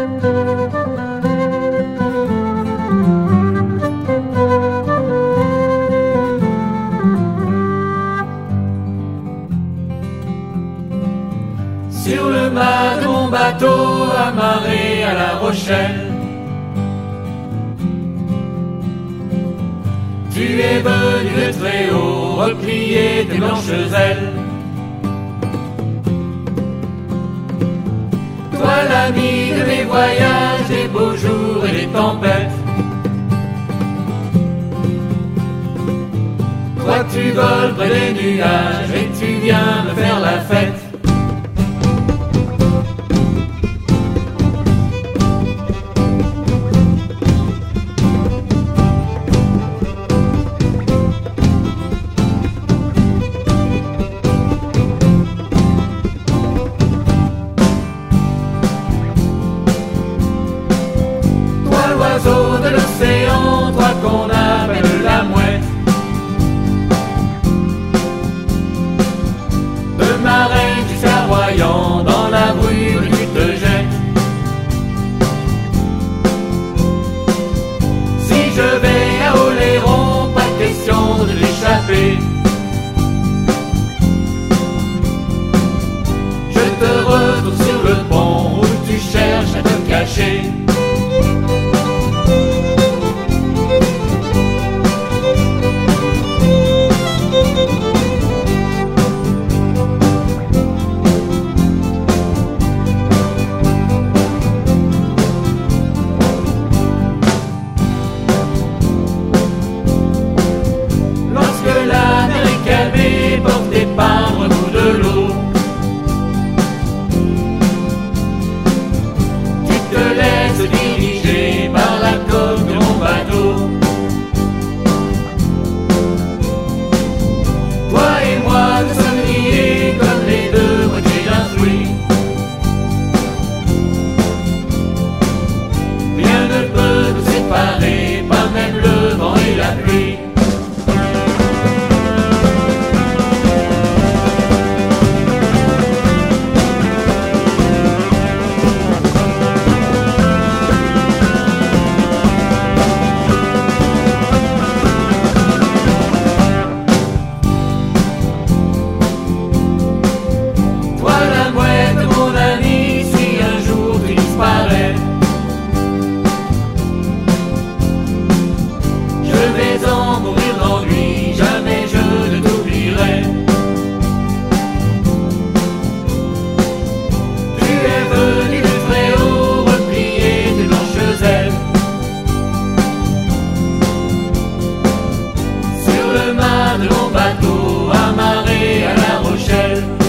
Sur le mât de mon bateau amarré à La Rochelle, tu es venu de très haut replier tes blanches ailes. Toi l'ami de mes voyages, des beaux jours et des tempêtes. Toi tu voles près des nuages et tu viens me faire la fête. L'oiseau de l'océan, toi qu'on appelle la mouette, de Marennes jusqu'à Royan, dans la brume tu te jettes. Si je vais à Oléron, pas question de l'échapper. Je te retrouve sur le pont où tu cherches à te cacher. Dirigé par la coque de mon bateau. Toi et moi nous sommes liés comme les deux moitiés d'un fruit. Rien ne peut nous séparer, pas même le vent et la pluie. De mon bateau amarré à La Rochelle.